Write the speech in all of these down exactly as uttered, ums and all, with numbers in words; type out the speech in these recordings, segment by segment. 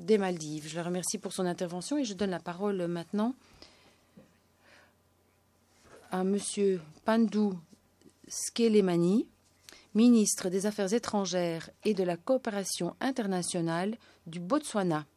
des Maldives. Je le remercie pour son intervention et je donne la parole maintenant à M. Pandou Skelemani, ministre des Affaires étrangères et de la coopération internationale du Botswana.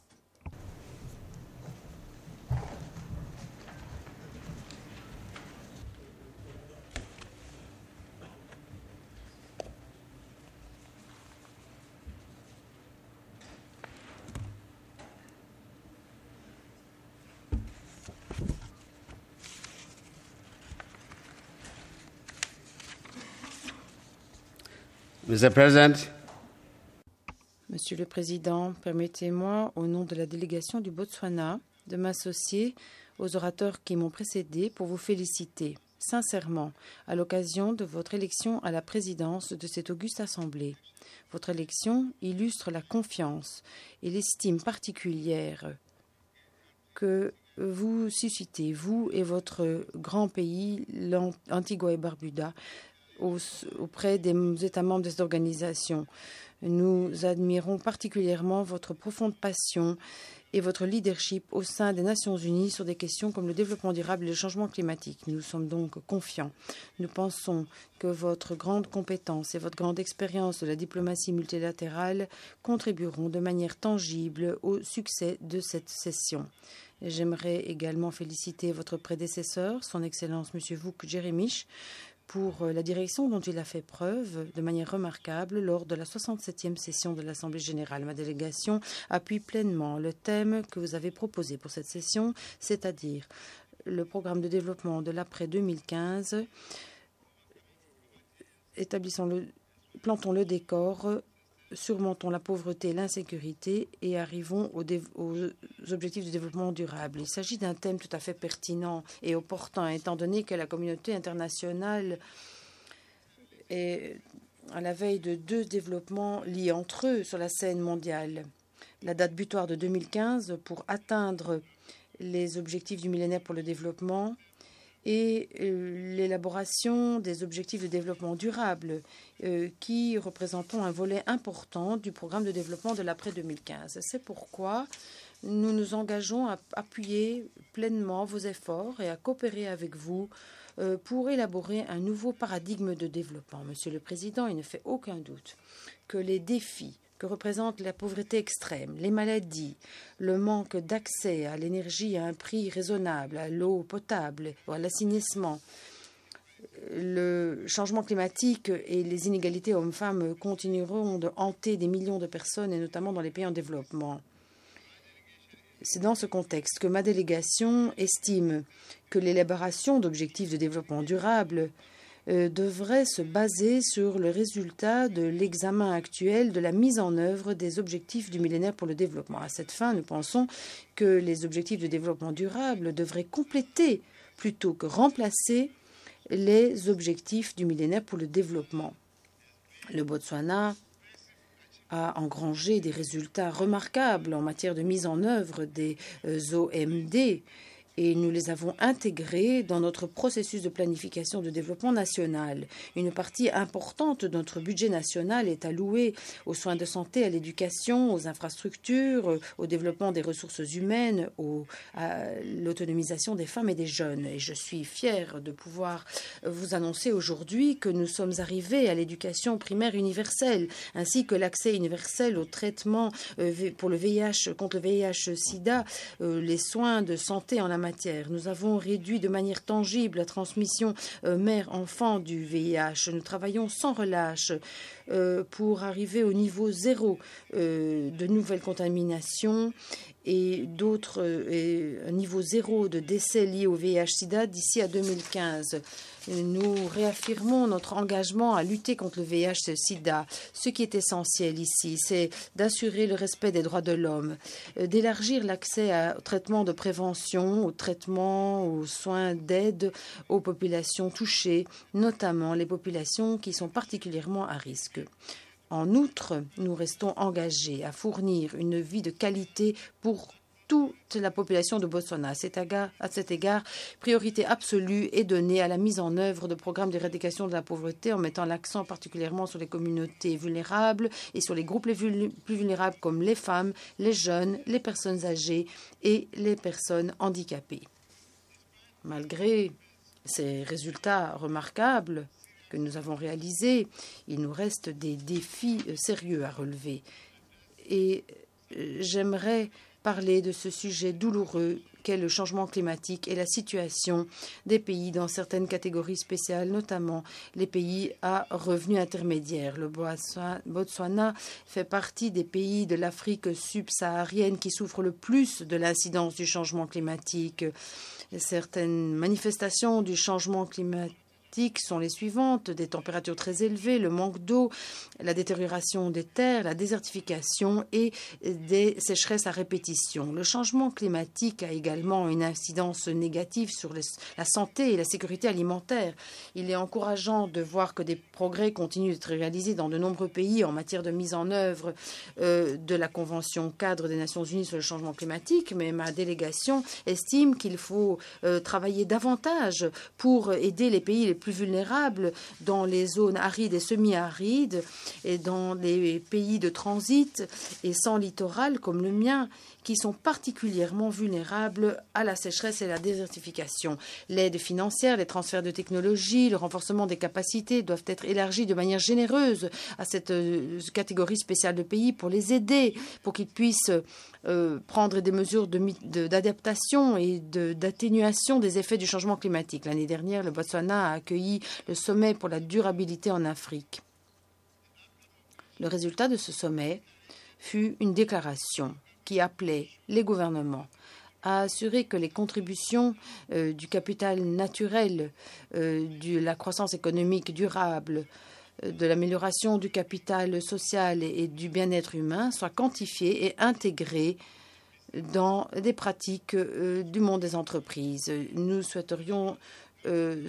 Mister President, Monsieur le Président, permettez-moi, au nom de la délégation du Botswana, de m'associer aux orateurs qui m'ont précédé pour vous féliciter sincèrement à l'occasion de votre élection à la présidence de cette auguste Assemblée. Votre élection illustre la confiance et l'estime particulière que vous suscitez, vous et votre grand pays, l'Antigua et Barbuda, auprès des États membres de cette organisation. Nous admirons particulièrement votre profonde passion et votre leadership au sein des Nations Unies sur des questions comme le développement durable et le changement climatique. Nous sommes donc confiants. Nous pensons que votre grande compétence et votre grande expérience de la diplomatie multilatérale contribueront de manière tangible au succès de cette session. J'aimerais également féliciter votre prédécesseur, son Excellence M. Vuk Jeremish, pour la direction dont il a fait preuve de manière remarquable lors de la soixante-septième session de l'Assemblée générale. Ma délégation appuie pleinement le thème que vous avez proposé pour cette session, c'est-à-dire le programme de développement de l'après deux mille quinze. Établissons le, plantons le décor, surmontons la pauvreté et l'insécurité et arrivons aux, aux objectifs de développement durable. Il s'agit d'un thème tout à fait pertinent et opportun, étant donné que la communauté internationale est à la veille de deux développements liés entre eux sur la scène mondiale. La date butoir de deux mille quinze pour atteindre les objectifs du millénaire pour le développement et l'élaboration des objectifs de développement durable euh, qui représenteront un volet important du programme de développement de l'après deux mille quinze. C'est pourquoi nous nous engageons à appuyer pleinement vos efforts et à coopérer avec vous euh, pour élaborer un nouveau paradigme de développement. Monsieur le Président, il ne fait aucun doute que les défis que représente la pauvreté extrême, les maladies, le manque d'accès à l'énergie à un prix raisonnable, à l'eau potable, à l'assainissement, le changement climatique et les inégalités hommes-femmes continueront de hanter des millions de personnes, et notamment dans les pays en développement. C'est dans ce contexte que ma délégation estime que l'élaboration d'objectifs de développement durable Euh, devrait se baser sur le résultat de l'examen actuel de la mise en œuvre des objectifs du millénaire pour le développement. À cette fin, nous pensons que les objectifs de développement durable devraient compléter plutôt que remplacer les objectifs du millénaire pour le développement. Le Botswana a engrangé des résultats remarquables en matière de mise en œuvre des euh, O M D. Et nous les avons intégrés dans notre processus de planification de développement national. Une partie importante de notre budget national est allouée aux soins de santé, à l'éducation, aux infrastructures, au développement des ressources humaines, au, à l'autonomisation des femmes et des jeunes. Et je suis fière de pouvoir vous annoncer aujourd'hui que nous sommes arrivés à l'éducation primaire universelle, ainsi que l'accès universel au traitement pour le V I H, contre le V I H-Sida, les soins de santé en la matière. Nous avons réduit de manière tangible la transmission euh, mère-enfant du V I H. Nous travaillons sans relâche euh, pour arriver au niveau zéro euh, de nouvelles contaminations et d'autres euh, niveau zéro de décès liés au V I H-Sida d'ici à deux mille quinze. Nous réaffirmons notre engagement à lutter contre le V I H-Sida. Ce qui est essentiel ici, c'est d'assurer le respect des droits de l'homme, d'élargir l'accès au traitement de prévention, au traitement, aux soins d'aide aux populations touchées, notamment les populations qui sont particulièrement à risque. En outre, nous restons engagés à fournir une vie de qualité pour toute la population de Botswana. À cet égard, à cet égard, priorité absolue est donnée à la mise en œuvre de programmes d'éradication de la pauvreté en mettant l'accent particulièrement sur les communautés vulnérables et sur les groupes les plus vulnérables comme les femmes, les jeunes, les personnes âgées et les personnes handicapées. Malgré ces résultats remarquables que nous avons réalisés, il nous reste des défis sérieux à relever. Et j'aimerais parler de ce sujet douloureux qu'est le changement climatique et la situation des pays dans certaines catégories spéciales, notamment les pays à revenus intermédiaires. Le Botswana fait partie des pays de l'Afrique subsaharienne qui souffrent le plus de l'incidence du changement climatique. Certaines manifestations du changement climatique sont les suivantes: des températures très élevées, le manque d'eau, la détérioration des terres, la désertification et des sécheresses à répétition. Le changement climatique a également une incidence négative sur les, la santé et la sécurité alimentaire. Il est encourageant de voir que des progrès continuent d'être réalisés dans de nombreux pays en matière de mise en œuvre euh, de la Convention cadre des Nations Unies sur le changement climatique, mais ma délégation estime qu'il faut euh, travailler davantage pour aider les pays les plus vulnérables dans les zones arides et semi-arides et dans les pays de transit et sans littoral comme le mien, qui sont particulièrement vulnérables à la sécheresse et à la désertification. L'aide financière, les transferts de technologie, le renforcement des capacités doivent être élargis de manière généreuse à cette euh, catégorie spéciale de pays pour les aider, pour qu'ils puissent euh, prendre des mesures de, de, d'adaptation et de, d'atténuation des effets du changement climatique. L'année dernière, le Botswana a accueilli le sommet pour la durabilité en Afrique. Le résultat de ce sommet fut une déclaration qui appelait les gouvernements à assurer que les contributions euh, du capital naturel, euh, de la croissance économique durable, euh, de l'amélioration du capital social et, et du bien-être humain soient quantifiées et intégrées dans des pratiques euh, du monde des entreprises. Nous souhaiterions euh,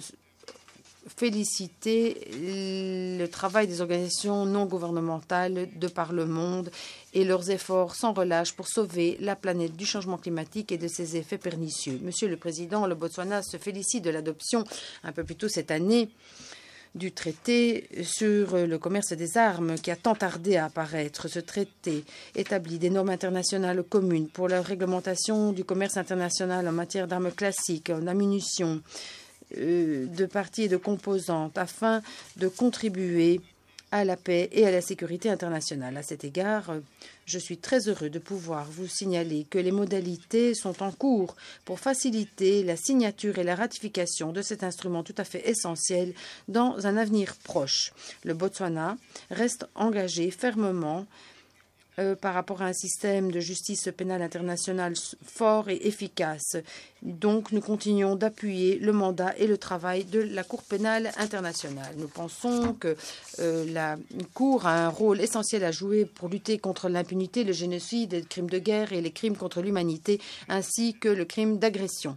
féliciter le travail des organisations non gouvernementales de par le monde et leurs efforts sans relâche pour sauver la planète du changement climatique et de ses effets pernicieux. Monsieur le Président, le Botswana se félicite de l'adoption un peu plus tôt cette année du traité sur le commerce des armes qui a tant tardé à apparaître. Ce traité établit des normes internationales communes pour la réglementation du commerce international en matière d'armes classiques, en ammunition, de parties et de composantes afin de contribuer à la paix et à la sécurité internationale. À cet égard, je suis très heureux de pouvoir vous signaler que les modalités sont en cours pour faciliter la signature et la ratification de cet instrument tout à fait essentiel dans un avenir proche. Le Botswana reste engagé fermement Euh, par rapport à un système de justice pénale internationale fort et efficace. Donc, nous continuons d'appuyer le mandat et le travail de la Cour pénale internationale. Nous pensons que euh, la Cour a un rôle essentiel à jouer pour lutter contre l'impunité, le génocide, les crimes de guerre et les crimes contre l'humanité, ainsi que le crime d'agression.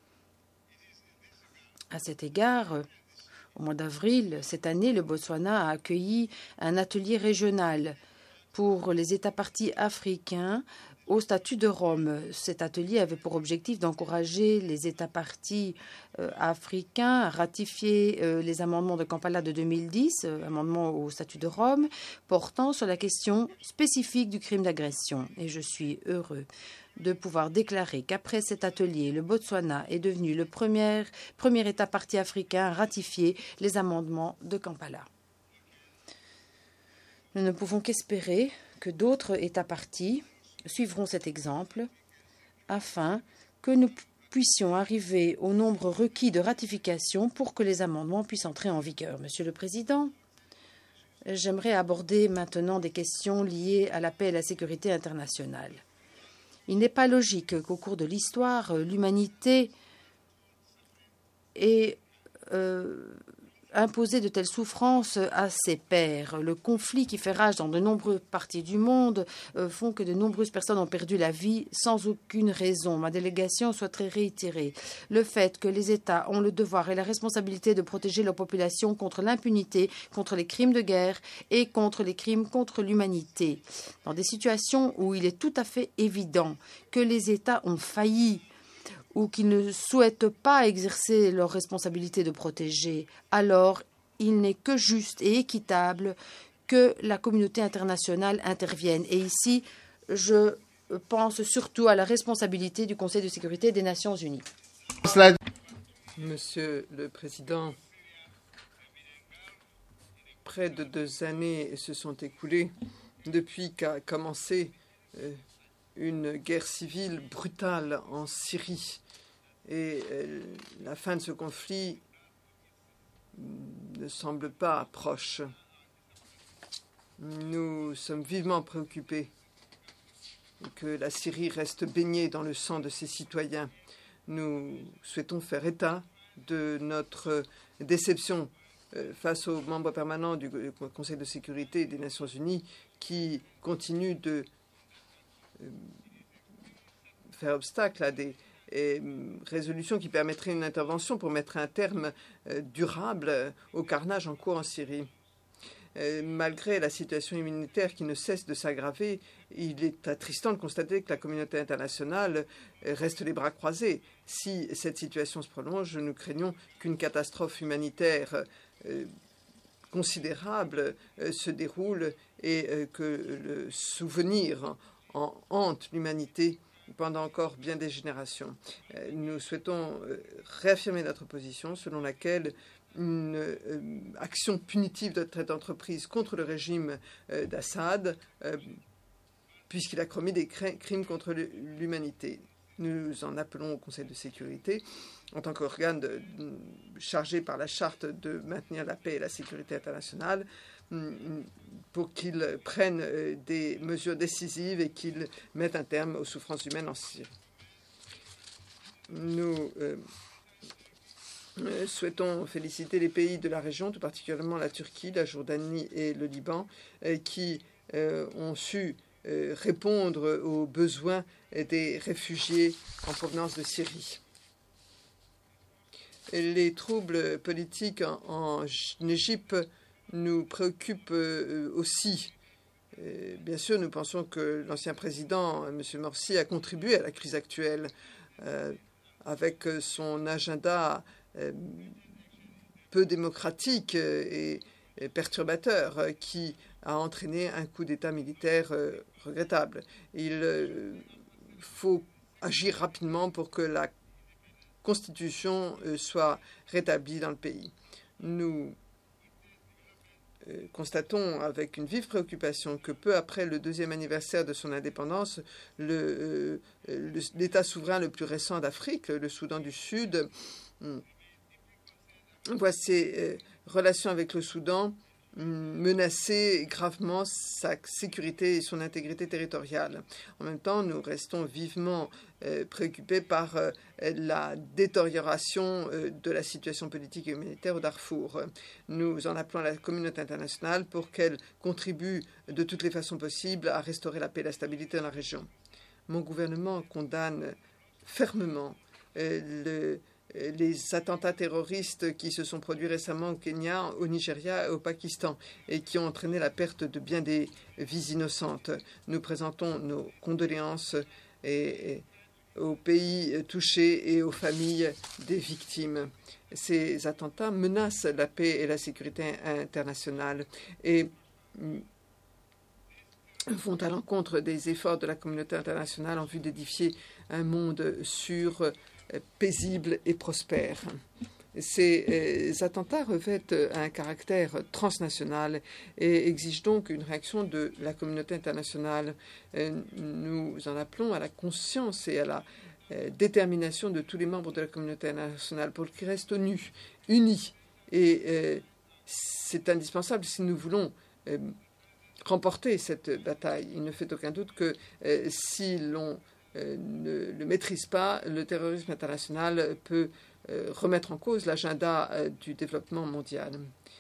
À cet égard, euh, au mois d'avril cette année, le Botswana a accueilli un atelier régional pour les États parties africains au statut de Rome. Cet atelier avait pour objectif d'encourager les États parties euh, africains à ratifier euh, les amendements de Kampala de deux mille dix, euh, amendements au statut de Rome, portant sur la question spécifique du crime d'agression. Et je suis heureux de pouvoir déclarer qu'après cet atelier, le Botswana est devenu le premier, premier État partie africain à ratifier les amendements de Kampala. Nous ne pouvons qu'espérer que d'autres États parties suivront cet exemple afin que nous puissions arriver au nombre requis de ratification pour que les amendements puissent entrer en vigueur. Monsieur le Président, j'aimerais aborder maintenant des questions liées à la paix et la sécurité internationale. Il n'est pas logique qu'au cours de l'histoire, l'humanité ait euh, imposer de telles souffrances à ses pairs. Le conflit qui fait rage dans de nombreuses parties du monde euh, font que de nombreuses personnes ont perdu la vie sans aucune raison. Ma délégation souhaiterait réitérer le fait que les États ont le devoir et la responsabilité de protéger leur population contre l'impunité, contre les crimes de guerre et contre les crimes contre l'humanité. Dans des situations où il est tout à fait évident que les États ont failli ou qu'ils ne souhaitent pas exercer leur responsabilité de protéger, alors il n'est que juste et équitable que la communauté internationale intervienne. Et ici, je pense surtout à la responsabilité du Conseil de sécurité des Nations unies. Monsieur le Président, près de deux années se sont écoulées depuis qu'a commencé euh, une guerre civile brutale en Syrie. Et euh, la fin de ce conflit ne semble pas proche. Nous sommes vivement préoccupés que la Syrie reste baignée dans le sang de ses citoyens. Nous souhaitons faire état de notre déception euh, face aux membres permanents du Conseil de sécurité des Nations unies qui continuent de euh, faire obstacle à des et résolutions qui permettraient une intervention pour mettre un terme euh, durable euh, au carnage en cours en Syrie. Euh, malgré la situation humanitaire qui ne cesse de s'aggraver, il est attristant de constater que la communauté internationale euh, reste les bras croisés. Si cette situation se prolonge, nous craignons qu'une catastrophe humanitaire euh, considérable euh, se déroule et euh, que le souvenir en hante l'humanité pendant encore bien des générations. Nous souhaitons réaffirmer notre position selon laquelle une euh, action punitive doit être entreprise contre le régime euh, d'Assad, euh, puisqu'il a commis des crimes contre l'humanité. Nous en appelons au Conseil de sécurité, en tant qu'organe de, de, chargé par la charte de maintenir la paix et la sécurité internationale, pour qu'ils prennent des mesures décisives et qu'ils mettent un terme aux souffrances humaines en Syrie. Nous euh, souhaitons féliciter les pays de la région, tout particulièrement la Turquie, la Jordanie et le Liban, euh, qui euh, ont su euh, répondre aux besoins des réfugiés en provenance de Syrie. Les troubles politiques en, en, en Égypte nous préoccupent euh, aussi. Et bien sûr, nous pensons que l'ancien président, M. Morsi, a contribué à la crise actuelle euh, avec son agenda euh, peu démocratique et, et perturbateur euh, qui a entraîné un coup d'État militaire euh, regrettable. Il euh, faut agir rapidement pour que la Constitution euh, soit rétablie dans le pays. Nous euh, constatons avec une vive préoccupation que peu après le deuxième anniversaire de son indépendance, le, euh, le, l'État souverain le plus récent d'Afrique, le Soudan du Sud, euh, voit ses euh, relations avec le Soudan menacer gravement sa sécurité et son intégrité territoriale. En même temps, nous restons vivement euh, préoccupés par euh, la détérioration euh, de la situation politique et humanitaire au Darfour. Nous en appelons à la communauté internationale pour qu'elle contribue de toutes les façons possibles à restaurer la paix et la stabilité dans la région. Mon gouvernement condamne fermement euh, le les attentats terroristes qui se sont produits récemment au Kenya, au Nigeria et au Pakistan et qui ont entraîné la perte de bien des vies innocentes. Nous présentons nos condoléances et, et aux pays touchés et aux familles des victimes. Ces attentats menacent la paix et la sécurité internationale et vont à l'encontre des efforts de la communauté internationale en vue d'édifier un monde sûr, paisible et prospère. Ces euh, attentats revêtent un caractère transnational et exigent donc une réaction de la communauté internationale. Euh, nous en appelons à la conscience et à la euh, détermination de tous les membres de la communauté internationale pour qu'ils restent unis. unis. Et euh, c'est indispensable si nous voulons euh, remporter cette bataille. Il ne fait aucun doute que euh, si l'on euh, ne le maîtrise pas, le terrorisme international peut euh, remettre en cause l'agenda euh, du développement mondial.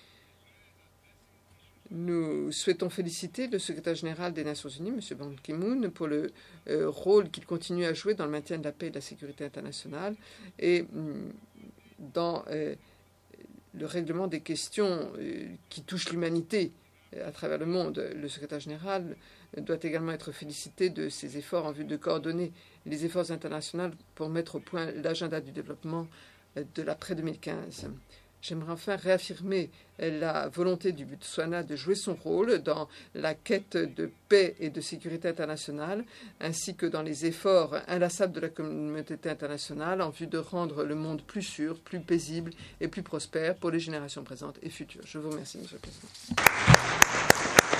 Nous souhaitons féliciter le secrétaire général des Nations Unies, M. Ban Ki-moon, pour le euh, rôle qu'il continue à jouer dans le maintien de la paix et de la sécurité internationale et mm, dans euh, le règlement des questions euh, qui touchent l'humanité euh, à travers le monde. Le secrétaire général doit également être félicité de ses efforts en vue de coordonner les efforts internationaux pour mettre au point l'agenda du développement euh, de l'après deux mille quinze. J'aimerais enfin réaffirmer la volonté du Botswana de jouer son rôle dans la quête de paix et de sécurité internationale, ainsi que dans les efforts inlassables de la communauté internationale en vue de rendre le monde plus sûr, plus paisible et plus prospère pour les générations présentes et futures. Je vous remercie, Monsieur le Président.